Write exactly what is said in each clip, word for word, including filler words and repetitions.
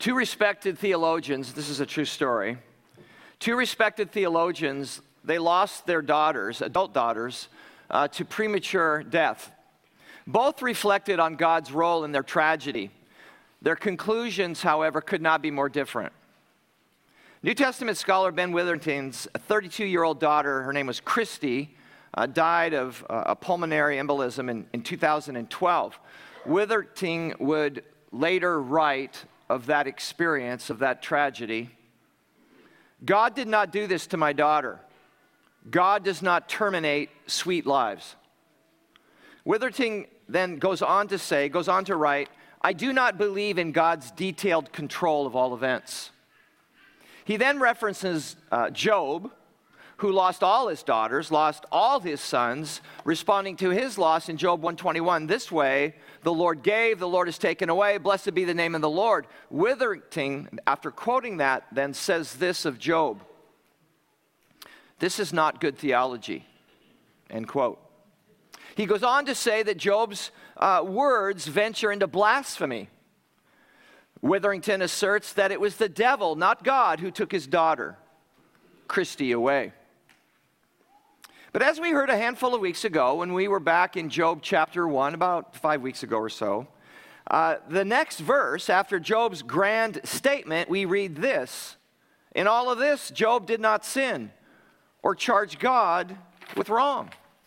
Two respected theologians, this is a true story, two respected theologians, they lost their daughters, adult daughters, uh, to premature death. Both reflected on God's role in their tragedy. Their conclusions, however, could not be more different. New Testament scholar Ben Witherington's thirty-two-year-old daughter, her name was Christy, uh, died of uh, a pulmonary embolism in, in two thousand twelve. Witherington would later write of that experience, of that tragedy, "God did not do this to my daughter. God does not terminate sweet lives." Witherington then goes on to say, goes on to write, "I do not believe in God's detailed control of all events." He then references uh, Job, who lost all his daughters, lost all his sons, responding to his loss in Job one twenty-one this way: "The Lord gave, the Lord has taken away, blessed be the name of the Lord." Witherington, after quoting that, then says this of Job: "This is not good theology," end quote. He goes on to say that Job's uh, words venture into blasphemy. Witherington asserts that it was the devil, not God, who took his daughter, Christy, away. But as we heard a handful of weeks ago, when we were back in Job chapter one, about five weeks ago or so, uh, the next verse, after Job's grand statement, we read this: "In all of this, Job did not sin or charge God with wrong."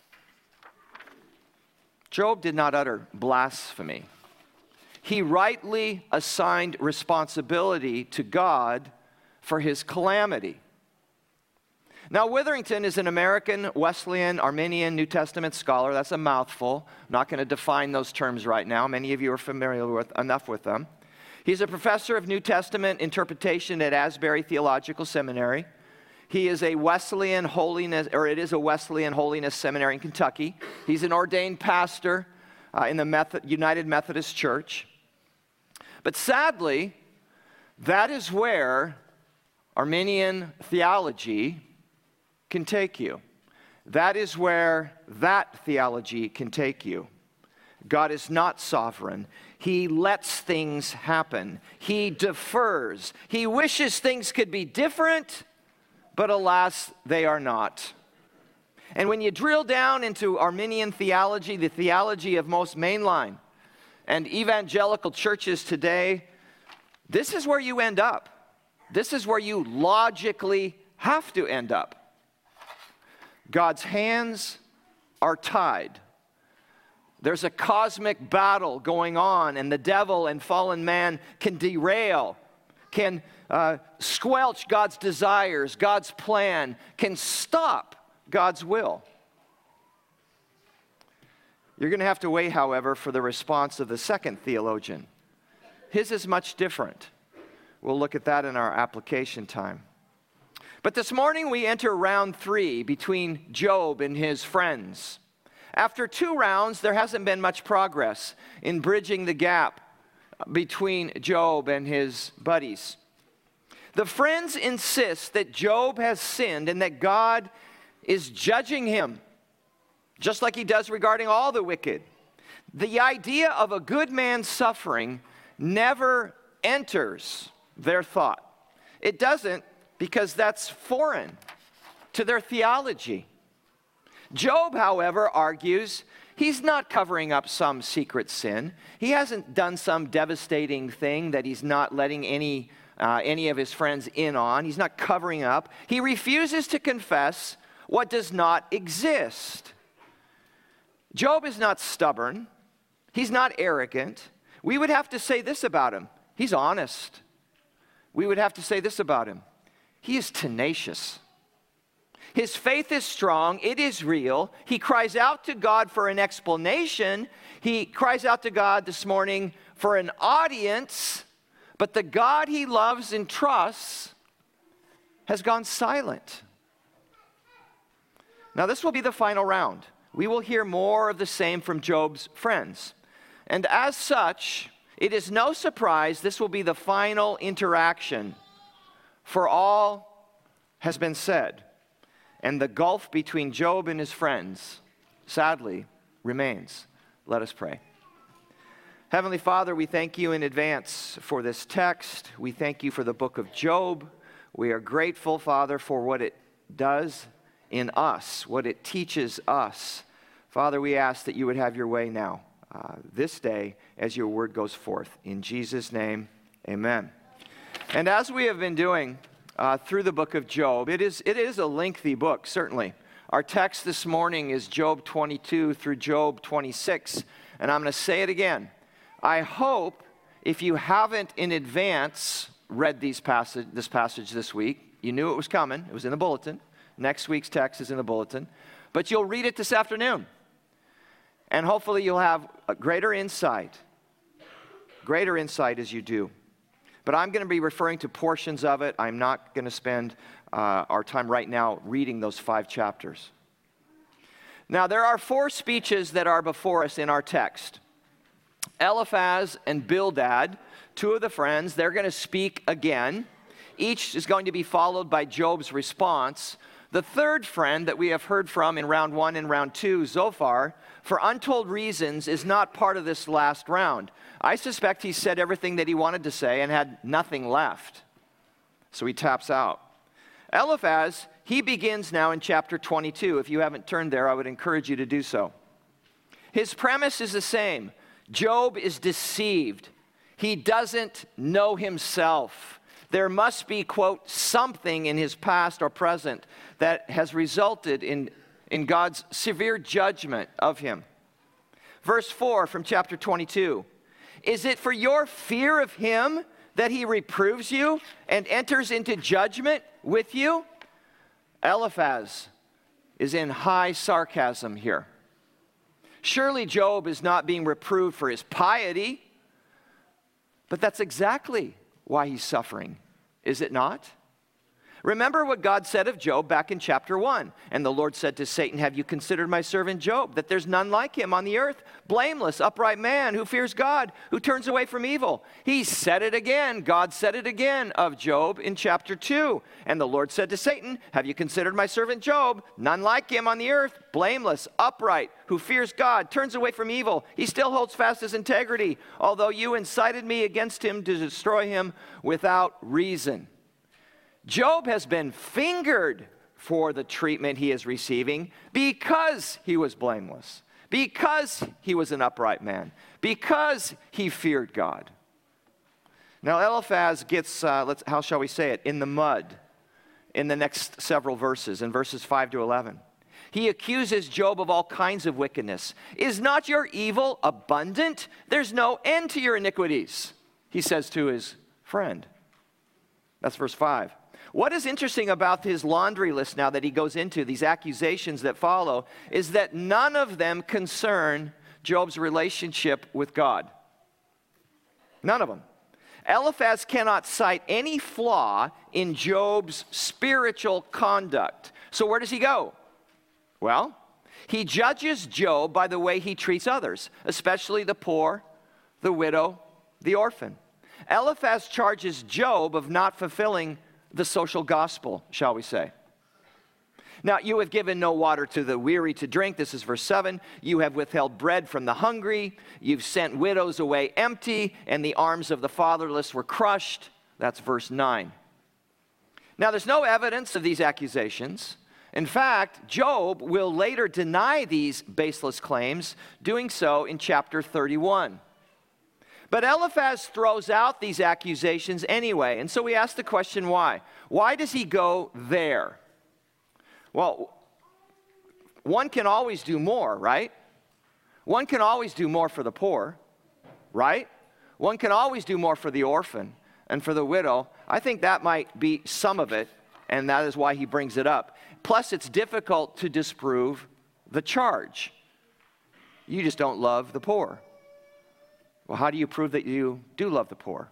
Job did not utter blasphemy. He rightly assigned responsibility to God for his calamity. Now, Witherington is an American Wesleyan Arminian New Testament scholar. That's a mouthful. I'm not going to define those terms right now. Many of you are familiar with enough with them. He's a professor of New Testament interpretation at Asbury Theological Seminary. He is a Wesleyan holiness, or it is a Wesleyan holiness seminary in Kentucky. He's an ordained pastor uh, in the Method, United Methodist Church. But sadly, that is where Arminian theology can take you. That is where that theology can take you. God is not sovereign. He lets things happen. He defers. He wishes things could be different, but alas, they are not. And when you drill down into Arminian theology, the theology of most mainline and evangelical churches today, this is where you end up. This is where you logically have to end up. God's hands are tied. There's a cosmic battle going on, and the devil and fallen man can derail, can uh, squelch God's desires, God's plan, can stop God's will. You're going to have to wait, however, for the response of the second theologian. His is much different. We'll look at that in our application time. But this morning we enter round three between Job and his friends. After two rounds, there hasn't been much progress in bridging the gap between Job and his buddies. The friends insist that Job has sinned and that God is judging him, just like he does regarding all the wicked. The idea of a good man suffering never enters their thought. It doesn't, because that's foreign to their theology. Job, however, argues he's not covering up some secret sin. He hasn't done some devastating thing that he's not letting any, uh, any of his friends in on. He's not covering up. He refuses to confess what does not exist. Job is not stubborn. He's not arrogant. We would have to say this about him: he's honest. We would have to say this about him: he is tenacious. His faith is strong. It is real. He cries out to God for an explanation. He cries out to God this morning for an audience. But the God he loves and trusts has gone silent. Now, this will be the final round. We will hear more of the same from Job's friends. And as such, it is no surprise this will be the final interaction, for all has been said. And the gulf between Job and his friends, sadly, remains. Let us pray. Heavenly Father, we thank you in advance for this text. We thank you for the book of Job. We are grateful, Father, for what it does in us, what it teaches us. Father, we ask that you would have your way now, uh, this day, as your word goes forth. In Jesus' name, amen. And as we have been doing uh, through the book of Job, it is, it is a lengthy book, certainly. Our text this morning is Job twenty-two through Job twenty-six, and I'm going to say it again. I hope if you haven't in advance read these passage, this passage this week, you knew it was coming. It was in the bulletin. Next week's text is in the bulletin. But you'll read it this afternoon. And hopefully you'll have a greater insight, greater insight as you do. But I'm going to be referring to portions of it. I'm not going to spend uh, our time right now reading those five chapters. Now, there are four speeches that are before us in our text. Eliphaz and Bildad, two of the friends, they're going to speak again. Each is going to be followed by Job's response. The third friend that we have heard from in round one and round two, Zophar, for untold reasons, is not part of this last round. I suspect he said everything that he wanted to say and had nothing left. So he taps out. Eliphaz, he begins now in chapter twenty-two. If you haven't turned there, I would encourage you to do so. His premise is the same. Job is deceived. He doesn't know himself. There must be, quote, something in his past or present that has resulted in, in God's severe judgment of him. Verse four from chapter twenty-two. Is it for your fear of him that he reproves you and enters into judgment with you? Eliphaz is in high sarcasm here. Surely Job is not being reproved for his piety, but that's exactly why he's suffering, is it not? Remember what God said of Job back in chapter one. And the Lord said to Satan, have you considered my servant Job, that there's none like him on the earth, blameless, upright man who fears God, who turns away from evil. He said it again. God said it again of Job in chapter two. And the Lord said to Satan, have you considered my servant Job, none like him on the earth, blameless, upright, who fears God, turns away from evil. He still holds fast his integrity, although you incited me against him to destroy him without reason. Job has been fingered for the treatment he is receiving because he was blameless, because he was an upright man, because he feared God. Now Eliphaz gets, uh, let's, how shall we say it, in the mud in the next several verses, in verses five to eleven. He accuses Job of all kinds of wickedness. Is not your evil abundant? There's no end to your iniquities, he says to his friend. That's verse five. What is interesting about his laundry list now that he goes into, these accusations that follow, is that none of them concern Job's relationship with God. None of them. Eliphaz cannot cite any flaw in Job's spiritual conduct. So where does he go? Well, he judges Job by the way he treats others, especially the poor, the widow, the orphan. Eliphaz charges Job of not fulfilling the social gospel, shall we say. Now, you have given no water to the weary to drink. This is verse seven. You have withheld bread from the hungry. You've sent widows away empty, and the arms of the fatherless were crushed. That's verse nine. Now, there's no evidence of these accusations. In fact, Job will later deny these baseless claims, doing so in chapter thirty-one. But Eliphaz throws out these accusations anyway. And so we ask the question, why? Why does he go there? Well, one can always do more, right? One can always do more for the poor, right? One can always do more for the orphan and for the widow. I think that might be some of it, and that is why he brings it up. Plus, it's difficult to disprove the charge. You just don't love the poor. Well, how do you prove that you do love the poor?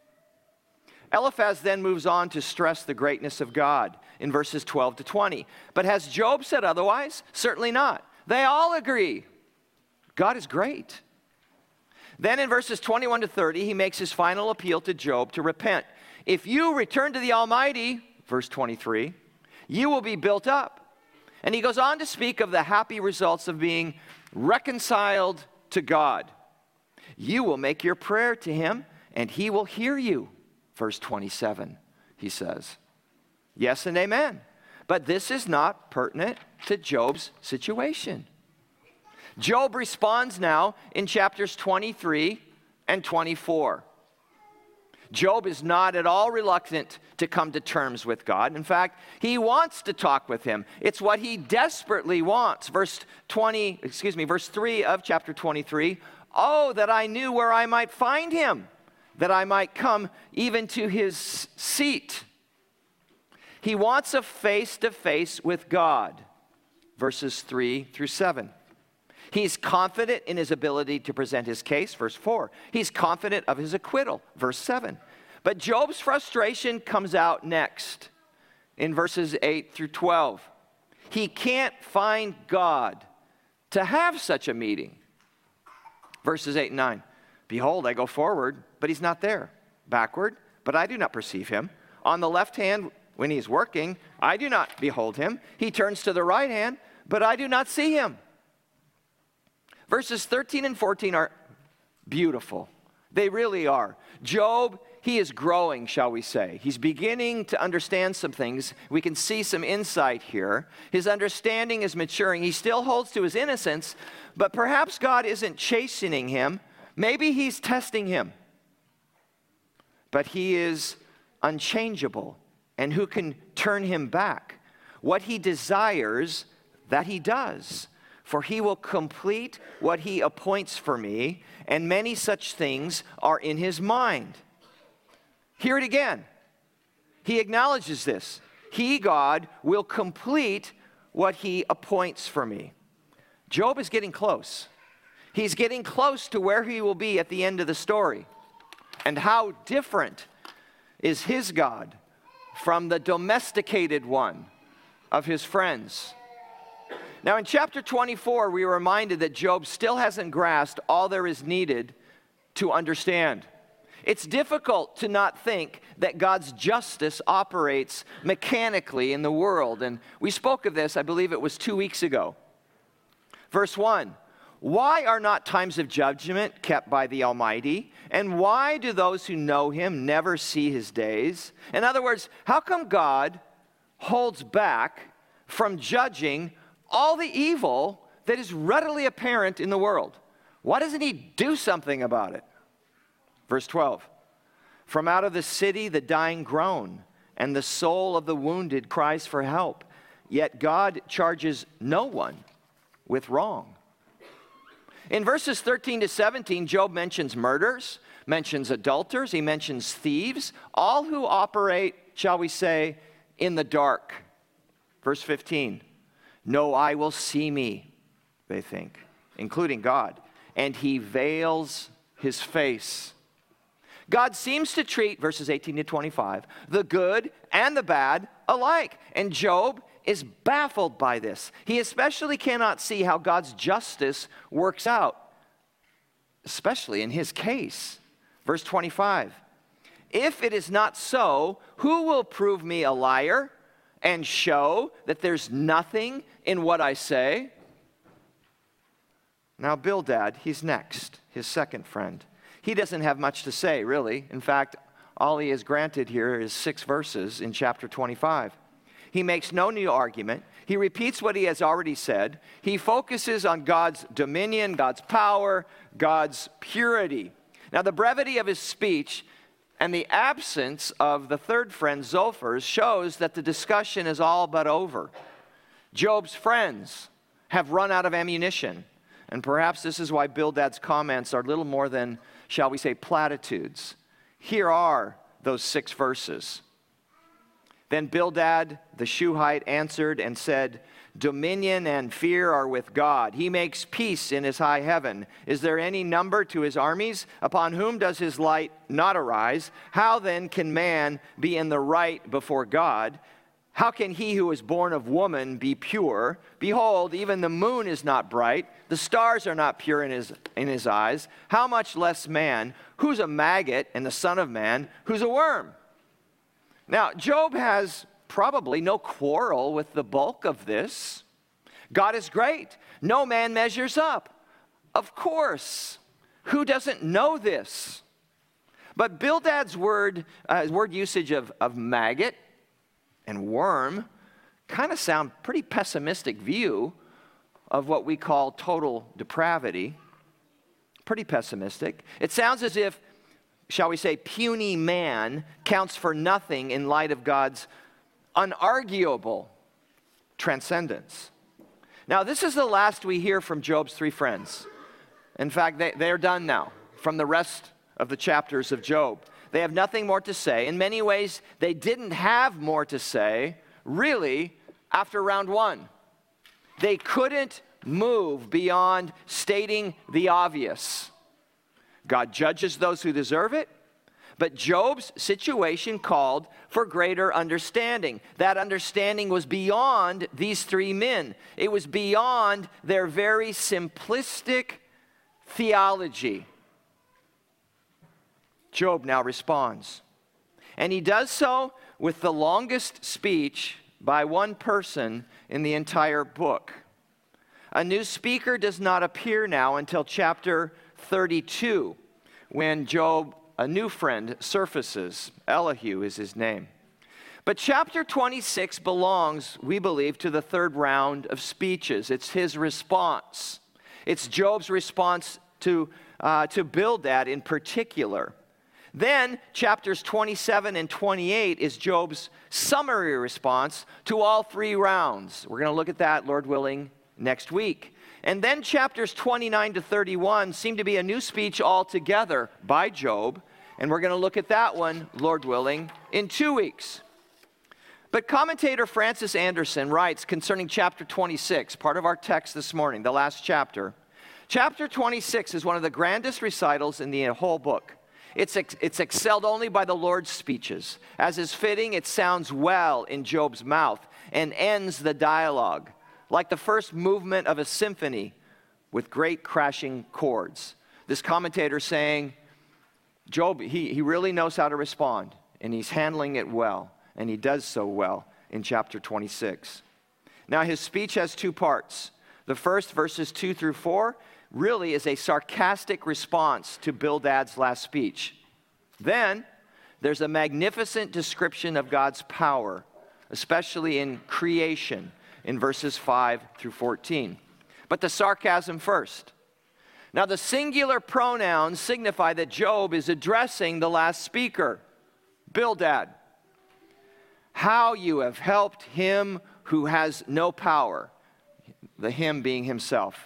Eliphaz then moves on to stress the greatness of God in verses twelve to twenty. But has Job said otherwise? Certainly not. They all agree. God is great. Then in verses twenty-one to thirty, he makes his final appeal to Job to repent. If you return to the Almighty, verse twenty-three, you will be built up. And he goes on to speak of the happy results of being reconciled to God. You will make your prayer to him, and he will hear you. Verse twenty-seven, he says. Yes and amen. But this is not pertinent to Job's situation. Job responds now in chapters twenty-three and twenty-four. Job is not at all reluctant to come to terms with God. In fact, he wants to talk with him. It's what he desperately wants. Verse twenty, excuse me, verse three of chapter twenty-three. Oh, that I knew where I might find him, that I might come even to his seat. He wants a face-to-face with God. Verses three through seven. He's confident in his ability to present his case, verse four. He's confident of his acquittal, verse seven. But Job's frustration comes out next in verses eight through twelve. He can't find God to have such a meeting. Verses eight and nine. Behold, I go forward, but he's not there. Backward, but I do not perceive him. On the left hand, when he's working, I do not behold him. He turns to the right hand, but I do not see him. Verses thirteen and fourteen are beautiful. They really are. Job, he is growing, shall we say. He's beginning to understand some things. We can see some insight here. His understanding is maturing. He still holds to his innocence, but perhaps God isn't chastening him. Maybe he's testing him. But he is unchangeable, and who can turn him back? What he desires, that he does. For he will complete what he appoints for me, and many such things are in his mind. Hear it again. He acknowledges this. He, God, will complete what he appoints for me. Job is getting close. He's getting close to where he will be at the end of the story. And how different is his God from the domesticated one of his friends. Now, in chapter twenty-four, we are reminded that Job still hasn't grasped all there is needed to understand. It's difficult to not think that God's justice operates mechanically in the world. And we spoke of this, I believe it was two weeks ago. Verse one, why are not times of judgment kept by the Almighty? And why do those who know him never see his days? In other words, how come God holds back from judging all the evil that is readily apparent in the world? Why doesn't he do something about it? Verse twelve, from out of the city the dying groan, and the soul of the wounded cries for help. Yet God charges no one with wrong. In verses thirteen to seventeen, Job mentions murders, mentions adulterers, he mentions thieves, all who operate, shall we say, in the dark. Verse fifteen, no eye will see me, they think, including God, and he veils his face. God seems to treat, verses eighteen to twenty-five, the good and the bad alike. And Job is baffled by this. He especially cannot see how God's justice works out, especially in his case. Verse twenty-five, if it is not so, who will prove me a liar and show that there's nothing in what I say? Now Bildad, he's next, his second friend. He doesn't have much to say, really. In fact, all he is granted here is six verses in chapter twenty-five. He makes no new argument. He repeats what he has already said. He focuses on God's dominion, God's power, God's purity. Now, the brevity of his speech and the absence of the third friend, Zophar, shows that the discussion is all but over. Job's friends have run out of ammunition. And perhaps this is why Bildad's comments are little more than, shall we say, platitudes. Here are those six verses. Then Bildad the Shuhite answered and said, dominion and fear are with God. He makes peace in his high heaven. Is there any number to his armies? Upon whom does his light not arise? How then can man be in the right before God? How can he who is born of woman be pure? Behold, even the moon is not bright. The stars are not pure in his, in his eyes. How much less man? Who's a maggot and the son of man? Who's a worm? Now, Job has probably no quarrel with the bulk of this. God is great. No man measures up. Of course, Who doesn't know this? But Bildad's word, uh, word usage of, of maggot and worm kind of sound pretty pessimistic view of what we call total depravity. Pretty pessimistic. It sounds as if, shall we say, puny man counts for nothing in light of God's unarguable transcendence. Now, this is the last we hear from Job's three friends. In fact, they, they're done now from the rest of the chapters of Job. They have nothing more to say. In many ways, they didn't have more to say, really, after round one. They couldn't move beyond stating the obvious. God judges those who deserve it, but Job's situation called for greater understanding. That understanding was beyond these three men. It was beyond their very simplistic theology. Job now responds. And he does so with the longest speech by one person in the entire book. A new speaker does not appear now until chapter thirty-two, when Job, a new friend, surfaces. Elihu is his name. But chapter twenty-six belongs, we believe, to the third round of speeches. It's his response. It's Job's response to, uh, to Bildad in particular. Then, chapters twenty-seven and twenty-eight is Job's summary response to all three rounds. We're going to look at that, Lord willing, next week. And then chapters twenty-nine to thirty-one seem to be a new speech altogether by Job. And we're going to look at that one, Lord willing, in two weeks. But commentator Francis Anderson writes concerning chapter twenty-six, part of our text this morning, the last chapter. Chapter twenty-six is one of the grandest recitals in the whole book. It's, ex- it's excelled only by the Lord's speeches. As is fitting, it sounds well in Job's mouth and ends the dialogue, like the first movement of a symphony with great crashing chords. This commentator saying, Job, he, he really knows how to respond, and he's handling it well, and he does so well in chapter twenty-six. Now, his speech has two parts. The first, verses two through four, really is a sarcastic response to Bildad's last speech. Then, there's a magnificent description of God's power, especially in creation, in verses five through fourteen. But the sarcasm first. Now, the singular pronouns signify that Job is addressing the last speaker, Bildad. How you have helped him who has no power, the him being himself.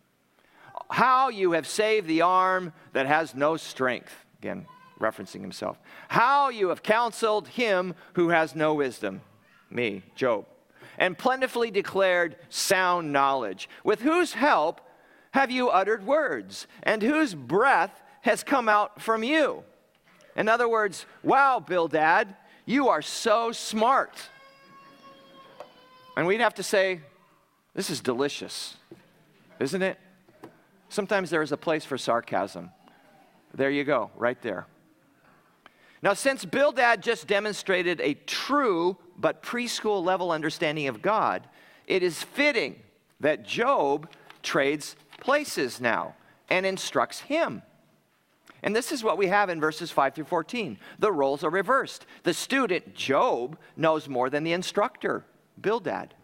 How you have saved the arm that has no strength. Again, referencing himself. How you have counseled him who has no wisdom. Me, Job. And plentifully declared sound knowledge. With whose help have you uttered words? And whose breath has come out from you? In other words, wow, Bildad, you are so smart. And we'd have to say, this is delicious, isn't it? Sometimes there is a place for sarcasm. There you go, right there. Now, since Bildad just demonstrated a true but preschool level understanding of God, it is fitting that Job trades places now and instructs him. And this is what we have in verses five through fourteen. The roles are reversed. The student, Job, knows more than the instructor, Bildad.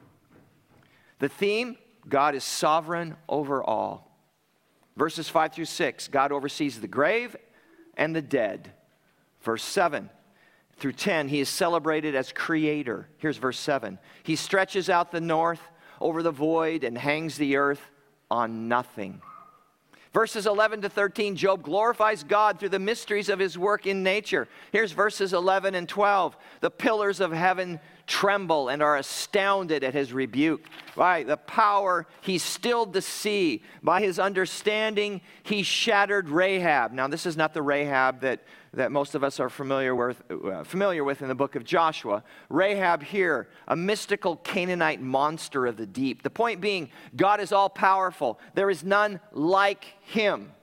The theme, God is sovereign over all. Verses five through six, God oversees the grave and the dead. Verse seven through ten, he is celebrated as creator. Here's verse seven. He stretches out the north over the void and hangs the earth on nothing. Verses eleven to thirteen, Job glorifies God through the mysteries of his work in nature. Here's verses eleven and twelve. The pillars of heaven tremble and are astounded at his rebuke. By the power, he stilled the sea. By his understanding, he shattered Rahab. Now, this is not the Rahab that, that most of us are familiar with, uh, familiar with in the book of Joshua. Rahab here, a mystical Canaanite monster of the deep. The point being, God is all-powerful. There is none like him.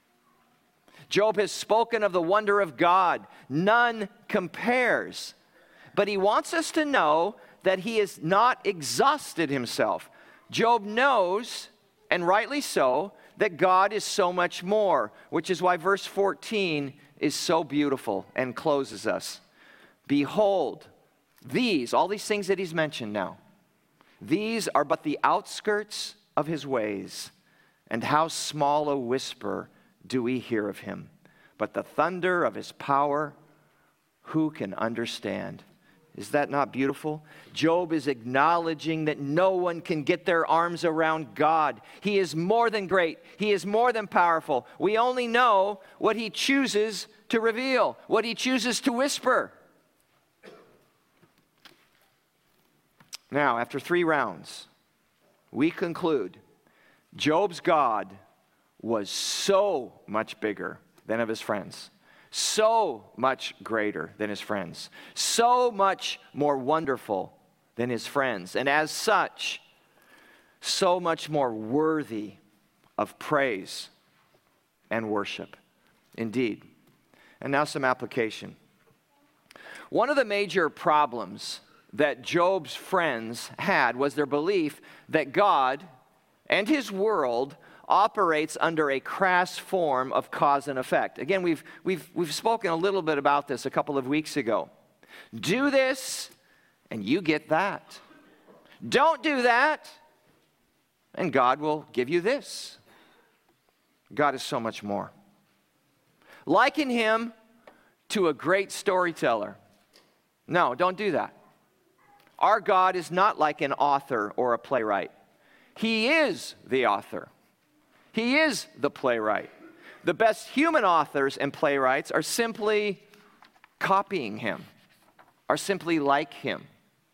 Job has spoken of the wonder of God. None compares. But he wants us to know that he has not exhausted himself. Job knows, and rightly so, that God is so much more, which is why verse fourteen is so beautiful and closes us. Behold, these, all these things that he's mentioned now, these are but the outskirts of his ways, and how small a whisper do we hear of him. But the thunder of his power, who can understand? Is that not beautiful? Job is acknowledging that no one can get their arms around God. He is more than great. He is more than powerful. We only know what he chooses to reveal, what he chooses to whisper. Now, after three rounds, we conclude Job's God was so much bigger than of his friends. So much greater than his friends, so much more wonderful than his friends, and as such, so much more worthy of praise and worship. Indeed. And now some application. One of the major problems that Job's friends had was their belief that God and his world operates under a crass form of cause and effect. Again, we've, we've, we've spoken a little bit about this a couple of weeks ago. Do this, and you get that. Don't do that, and God will give you this. God is so much more. Liken him to a great storyteller. No, don't do that. Our God is not like an author or a playwright. He is the author. He is the playwright. The best human authors and playwrights are simply copying him, are simply like him.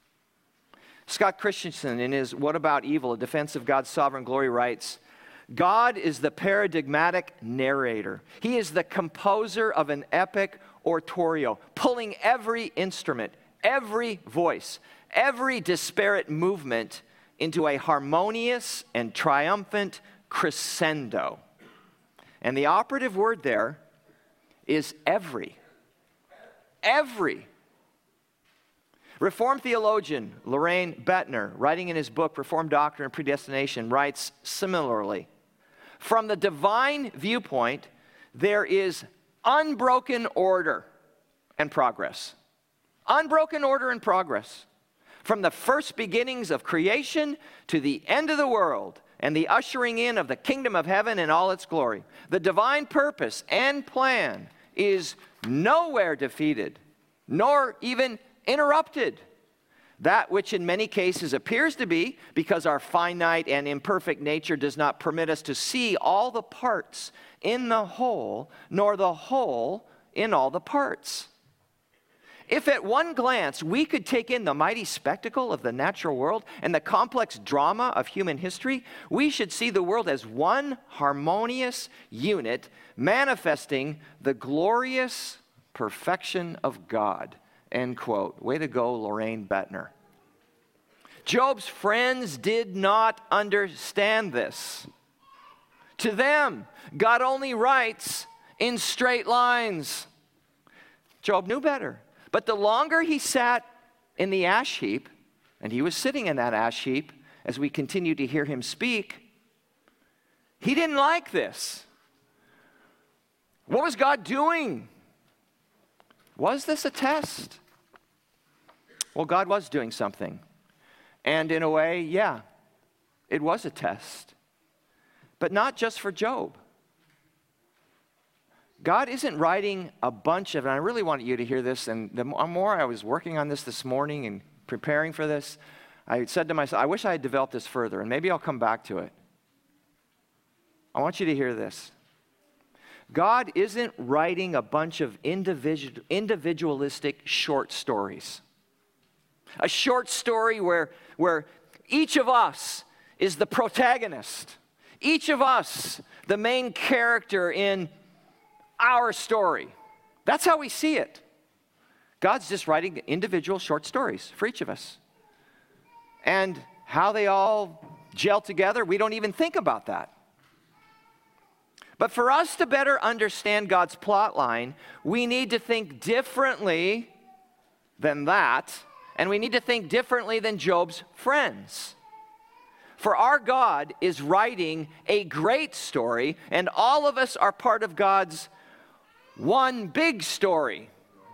Scott Christensen, in his What About Evil? A Defense of God's Sovereign Glory, writes, God is the paradigmatic narrator. He is the composer of an epic oratorio, pulling every instrument, every voice, every disparate movement into a harmonious and triumphant crescendo. And the operative word there is every. Every. Reformed theologian Loraine Boettner, writing in his book Reformed Doctrine and Predestination, writes similarly, from the divine viewpoint, there is unbroken order and progress. Unbroken order and progress. From the first beginnings of creation to the end of the world, and the ushering in of the kingdom of heaven in all its glory. The divine purpose and plan is nowhere defeated, nor even interrupted. That which in many cases appears to be, because our finite and imperfect nature does not permit us to see all the parts in the whole, nor the whole in all the parts. If at one glance we could take in the mighty spectacle of the natural world and the complex drama of human history, we should see the world as one harmonious unit manifesting the glorious perfection of God. End quote. Way to go, Loraine Boettner. Job's friends did not understand this. To them, God only writes in straight lines. Job knew better. But the longer he sat in the ash heap, and he was sitting in that ash heap as we continue to hear him speak, he didn't like this. What was God doing? Was this a test? Well, God was doing something. And in a way, yeah, it was a test. But not just for Job. God isn't writing a bunch of, and I really want you to hear this, and the more I was working on this this morning and preparing for this, I said to myself, I wish I had developed this further, and maybe I'll come back to it. I want you to hear this. God isn't writing a bunch of individual, individualistic short stories. A short story where, where each of us is the protagonist. Each of us, the main character in our story. That's how we see it. God's just writing individual short stories for each of us. And how they all gel together, we don't even think about that. But for us to better understand God's plot line, we need to think differently than that, and we need to think differently than Job's friends. For our God is writing a great story, and all of us are part of God's one big story.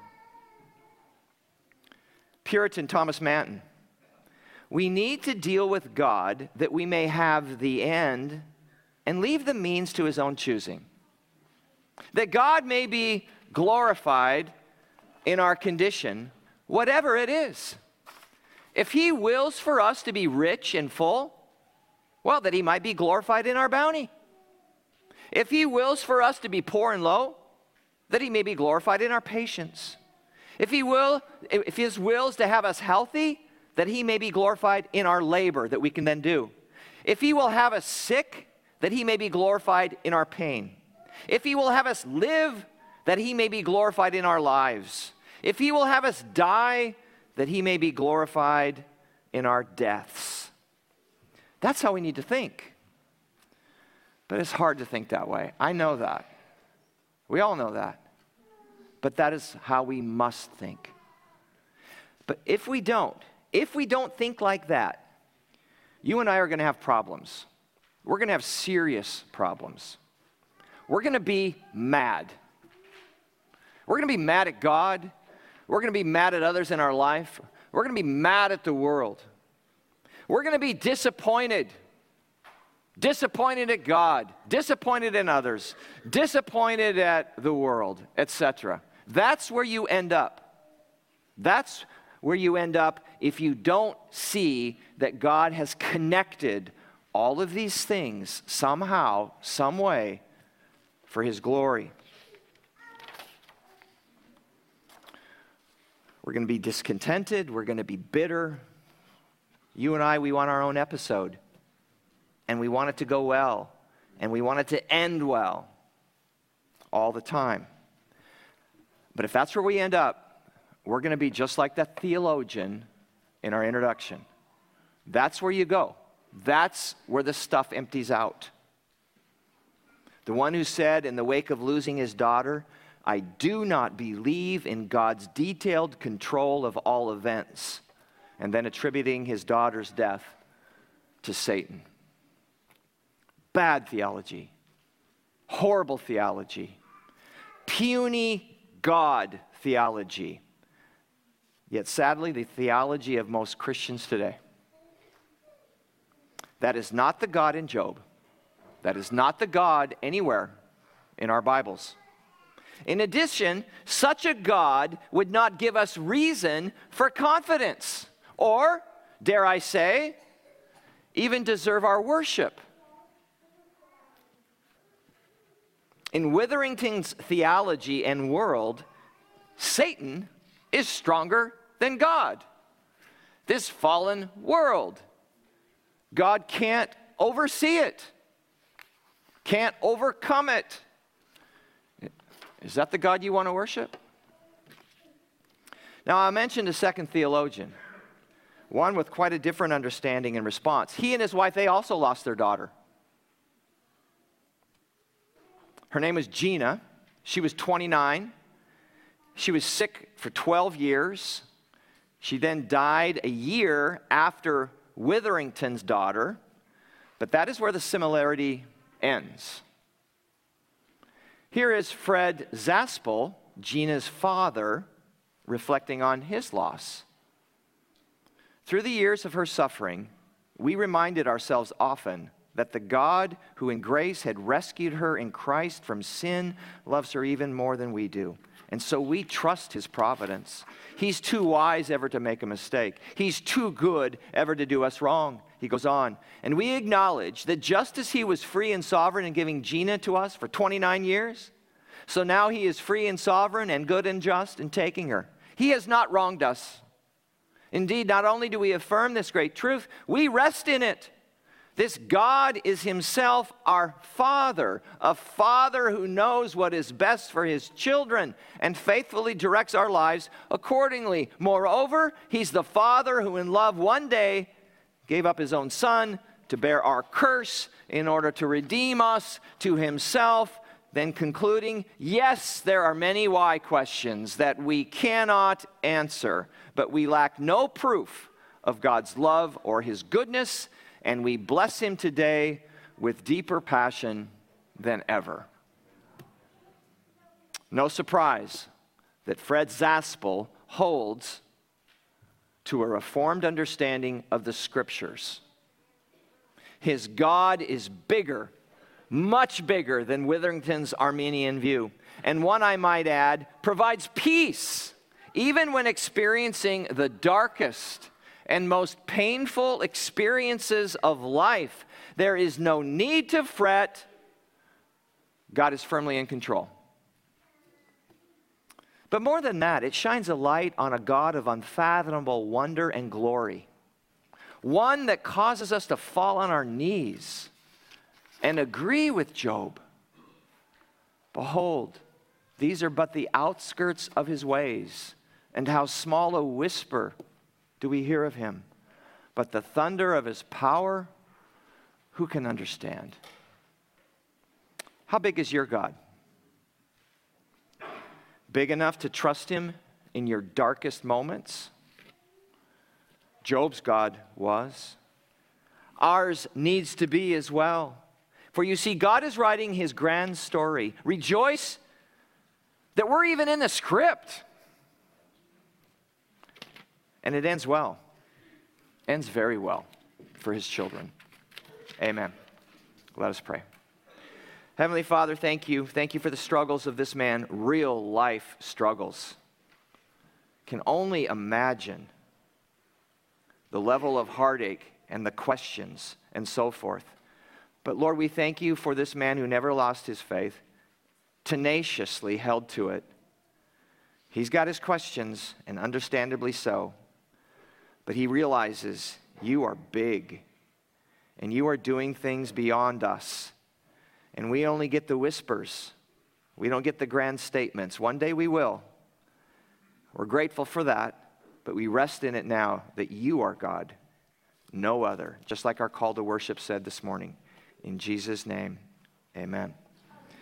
Puritan Thomas Manton. We need to deal with God that we may have the end and leave the means to his own choosing. That God may be glorified in our condition, whatever it is. If he wills for us to be rich and full, well, that he might be glorified in our bounty. If he wills for us to be poor and low, that he may be glorified in our patience. If he will, if his will is to have us healthy, that he may be glorified in our labor that we can then do. If he will have us sick, that he may be glorified in our pain. If he will have us live, that he may be glorified in our lives. If he will have us die, that he may be glorified in our deaths. That's how we need to think. But it's hard to think that way. I know that. We all know that. But that is how we must think. But if we don't, if we don't think like that, you and I are going to have problems. We're going to have serious problems. We're going to be mad. We're going to be mad at God. We're going to be mad at others in our life. We're going to be mad at the world. We're going to be disappointed. Disappointed at God, disappointed in others, disappointed at the world, et cetera. That's where you end up. That's where you end up if you don't see that God has connected all of these things somehow, some way, for his glory. We're going to be discontented. We're going to be bitter. You and I, we want our own episode. And we want it to go well. And we want it to end well. All the time. But if that's where we end up, we're going to be just like that theologian in our introduction. That's where you go. That's where the stuff empties out. The one who said in the wake of losing his daughter, I do not believe in God's detailed control of all events, and then attributing his daughter's death to Satan. Bad theology. Horrible theology. Puny God theology. Yet sadly, the theology of most Christians today. That is not the God in Job. That is not the God anywhere in our Bibles. In addition, such a God would not give us reason for confidence, or, dare I say, even deserve our worship. In Witherington's theology and world, Satan is stronger than God. This fallen world, God can't oversee it, can't overcome it. Is that the God you want to worship? Now, I mentioned a second theologian, one with quite a different understanding and response. He and his wife, they also lost their daughter. Her name was Gina. She was twenty-nine. She was sick for twelve years. She then died a year after Witherington's daughter. But that is where the similarity ends. Here is Fred Zaspel, Gina's father, reflecting on his loss. Through the years of her suffering, we reminded ourselves often that the God who in grace had rescued her in Christ from sin loves her even more than we do. And so we trust his providence. He's too wise ever to make a mistake. He's too good ever to do us wrong. He goes on. And we acknowledge that just as he was free and sovereign in giving Gina to us for twenty-nine years, so now he is free and sovereign and good and just in taking her. He has not wronged us. Indeed, not only do we affirm this great truth, we rest in it. This God is himself our Father, a Father who knows what is best for his children and faithfully directs our lives accordingly. Moreover, he's the Father who in love one day gave up his own Son to bear our curse in order to redeem us to himself. Then concluding, yes, there are many why questions that we cannot answer, but we lack no proof of God's love or his goodness, and we bless him today with deeper passion than ever. No surprise that Fred Zaspel holds to a reformed understanding of the Scriptures. His God is bigger, much bigger than Witherington's Arminian view. And one, I might add, provides peace, even when experiencing the darkest and most painful experiences of life. There is no need to fret. God is firmly in control. But more than that, it shines a light on a God of unfathomable wonder and glory. One that causes us to fall on our knees and agree with Job. Behold, these are but the outskirts of his ways, and how small a whisper do we hear of him. But the thunder of his power, who can understand? How big is your God? Big enough to trust him in your darkest moments? Job's God was. Ours needs to be as well. For you see, God is writing his grand story. Rejoice that we're even in the script. And it ends well. Ends very well for his children. Amen. Let us pray. Heavenly Father, thank you. Thank you for the struggles of this man, real life struggles. Can only imagine the level of heartache and the questions and so forth. But Lord, we thank you for this man who never lost his faith, tenaciously held to it. He's got his questions, and understandably so. But he realizes you are big, and you are doing things beyond us. And we only get the whispers. We don't get the grand statements. One day we will. We're grateful for that, but we rest in it now that you are God, no other. Just like our call to worship said this morning. In Jesus' name, amen.